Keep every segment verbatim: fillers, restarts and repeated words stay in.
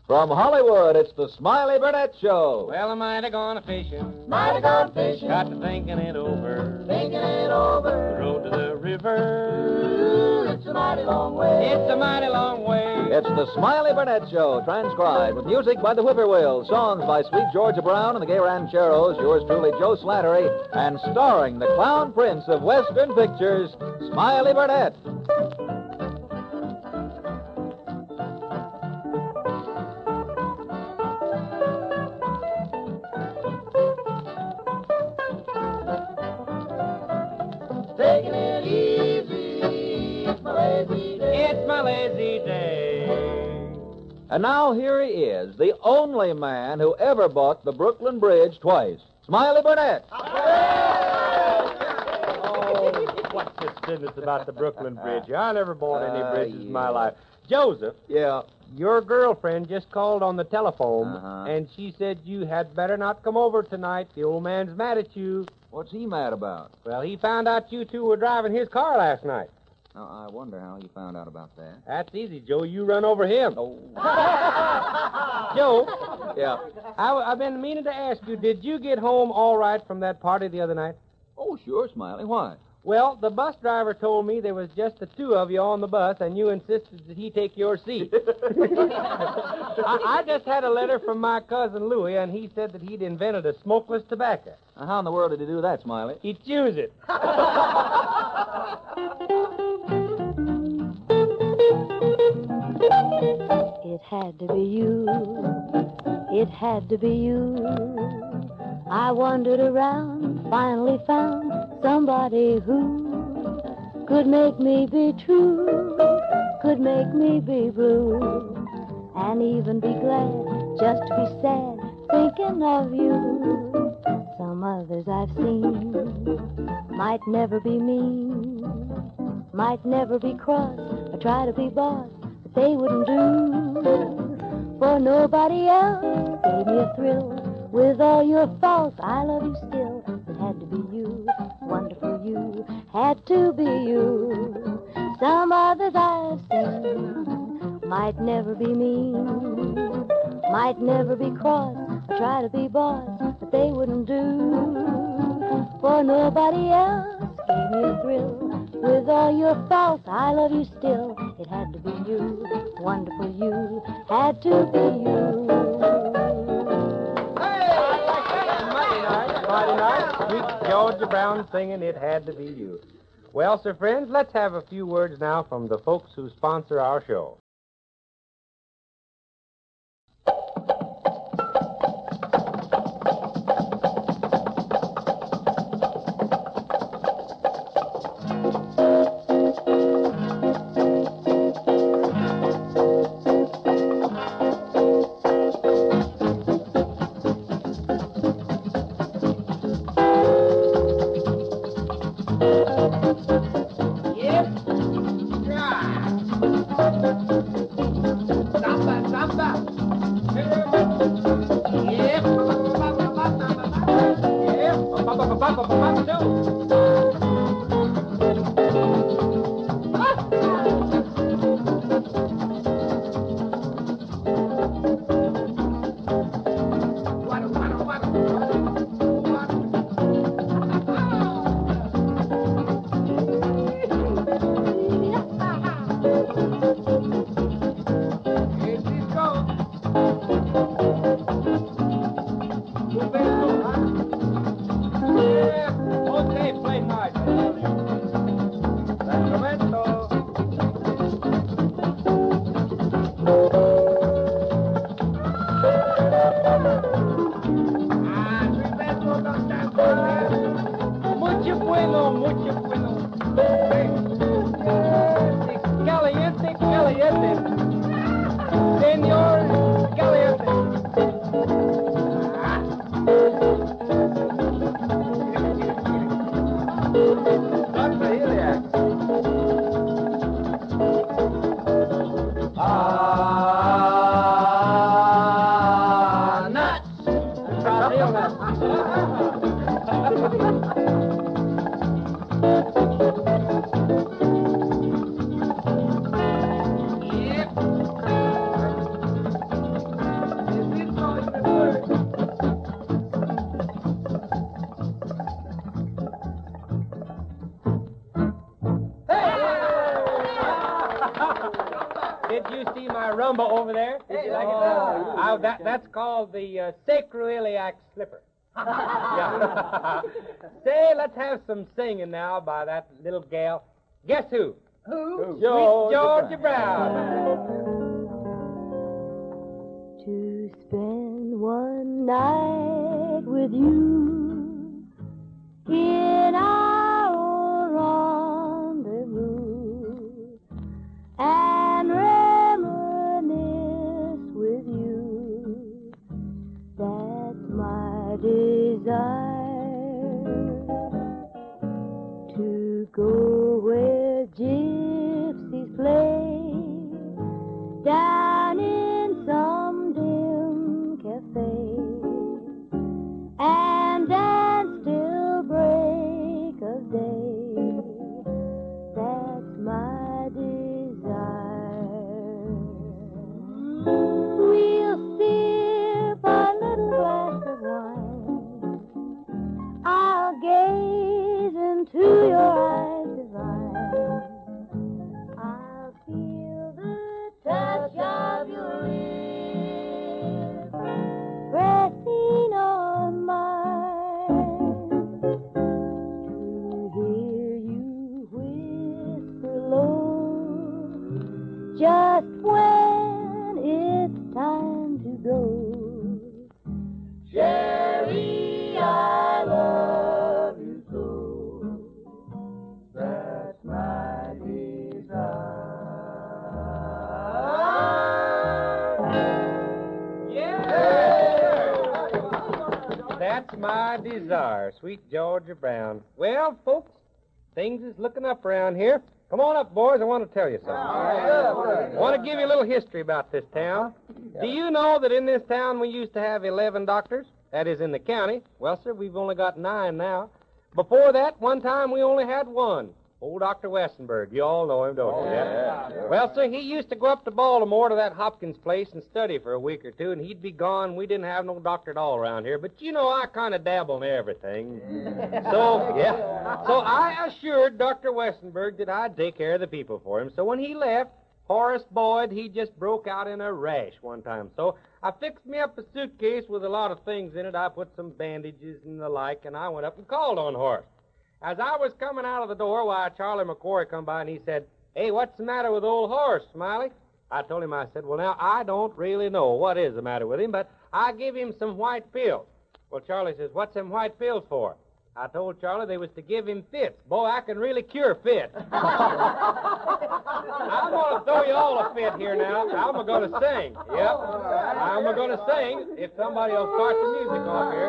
From Hollywood, it's the Smiley Burnett Show. Well, I might have gone a-fishing. Might have gone fishing. Got to thinking it over. Thinking it over. The road to the river. Ooh, it's a mighty long way. It's a mighty long way. It's the Smiley Burnett Show, transcribed with music by the Whippoorwills, songs by Sweet Georgia Brown and the Gay Rancheros, yours truly, Joe Slattery, and starring the Clown Prince of Western Pictures, Smiley Burnett. Taking it easy. It's my lazy day. It's my lazy day. And now here he is, the only man who ever bought the Brooklyn Bridge twice, Smiley Burnett. Oh, what's this business about the Brooklyn Bridge? I never bought any Uh, bridges in my yeah. life. Joseph, Yeah. your girlfriend just called on the telephone, Uh-huh. and she said you had better not come over tonight. The old man's mad at you. What's he mad about? Well, he found out you two were driving his car last night. Oh, I wonder how he found out about that. That's easy, Joe. You run over him. Oh. Joe, Yeah. I, I've been meaning to ask you, did you get home all right from that party the other night? Oh, sure, Smiley. Why? Well, the bus driver told me there was just the two of you on the bus, and you insisted that he take your seat. I, I just had a letter from my cousin Louie, and he said that he'd invented a smokeless tobacco. Now, how in the world did he do that, Smiley? He chews it. It had to be you. It had to be you. I wandered around, finally found somebody who could make me be true, could make me be blue, and even be glad just to be sad thinking of you. Some others I've seen might never be mean, might never be cross or try to be boss, but they wouldn't do. For nobody else gave me a thrill. With all your faults, I love you still. It had to be you, wonderful you, had to be you. Some others I've seen might never be mean, might never be cross or try to be boss, but they wouldn't do. For nobody else gave me a thrill. With all your faults, I love you still. It had to be you, wonderful you, had to be you. Mighty nice. Sweet Georgia Brown singing It Had to Be You. Well, sir friends, let's have a few words now from the folks who sponsor our show. Yes, try. gumbo over there. Did you like it? Oh, Uh, that, that's called the uh, sacroiliac slipper. Yeah. Say, let's have some singing now by that little gal. Guess who? Who? Georgia, Georgia Brown. To spend one night with you in our rendezvous and reminisce with you. That's my desire, to go where gypsies play down in some dim cafe and dance till break of day. That's my desire. We'll sip a little glass of wine. I'll gaze into your eyes divine. I'll feel the touch of your lips pressing on mine, to hear you whisper low just when it's time to go. Sherry, I love you so. That's my That's my desire, sweet Georgia Brown. Well, folks, things is looking up around here. Come on up, boys. I want to tell you something. I want to give you a little history about this town. Do you know that in this town we used to have eleven doctors? That is in the county. Well, sir, we've only got nine now. Before that, one time we only had one. Old Doctor Wessenberg. You all know him, don't you? yeah. Well, sir, he used to go up to Baltimore to that Hopkins place and study for a week or two, and he'd be gone. We didn't have no doctor at all around here. But, you know, I kind of dabble in everything. So, yeah. So I assured Doctor Wessenberg that I'd take care of the people for him. So when he left, Horace Boyd, he just broke out in a rash one time. So I fixed me up a suitcase with a lot of things in it. I put some bandages and the like, and I went up and called on Horace. As I was coming out of the door, why, Charlie McQuarrie come by and he said, "Hey, what's the matter with old Horace, Smiley?" I told him, I said, "Well, now, I don't really know what is the matter with him, but I give him some white pills." Well, Charlie says, "What's them white pills for?" I told Charlie they was to give him fits. Boy, I can really cure fits. I'm going to throw you all a fit here now. I'm going to sing. Yep. I'm going to sing if somebody will start the music off here.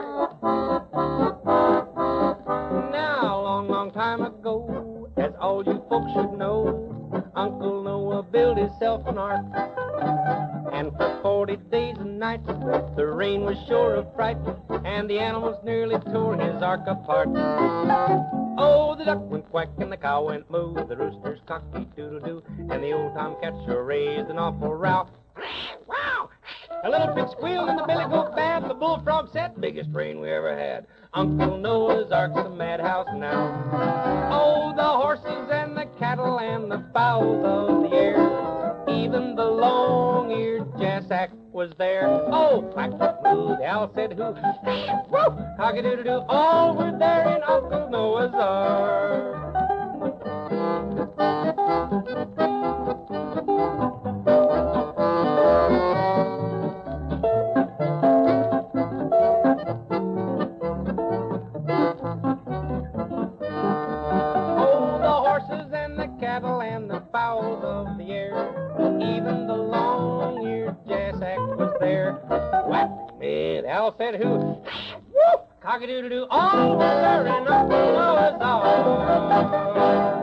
Now, a long, long time ago, as all you folks should know, Uncle Noah built himself an ark. And for forty days and nights, the rain was sure of fright, and the animals nearly tore his ark apart. Oh, the duck went quack, and the cow went moo, the rooster's cocky-doodle-doo, and the old tomcat sure raised an awful row. Wow! A little pig squealed and the billy goat bad, and the bullfrog said, "Biggest rain we ever had." Uncle Noah's Ark's a madhouse now. Oh, the horses and the cattle and the fowls of the air, even the long-eared jassack was there. Oh, quack, moo, the owl said who, woo, cock-a-doodle-doo, all were there in Uncle Noah's Ark. And the fowls of the air, even the long-eared jassack was there. Whack, me, the owl said who, whoop, cock-a-doodle-doo, all were there in Uncle Noah's Ark.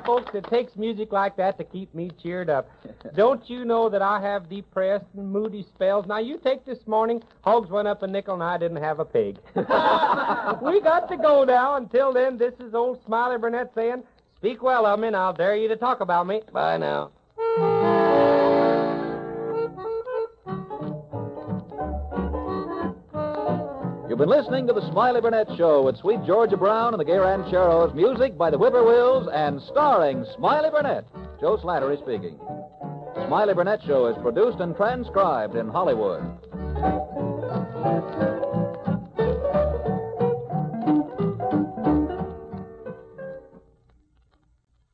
folks, it takes music like that to keep me cheered up. Don't you know that I have depressed and moody spells? Now, you take this morning, hogs went up a nickel and I didn't have a pig. We got to go now. Until then, this is old Smiley Burnett saying, speak well of me and I'll dare you to talk about me. Bye now. You've been listening to the Smiley Burnett Show with Sweet Georgia Brown and the Gay Rancheros, music by the Whippoorwills, and starring Smiley Burnett. Joe Slattery speaking. Smiley Burnett Show is produced and transcribed in Hollywood.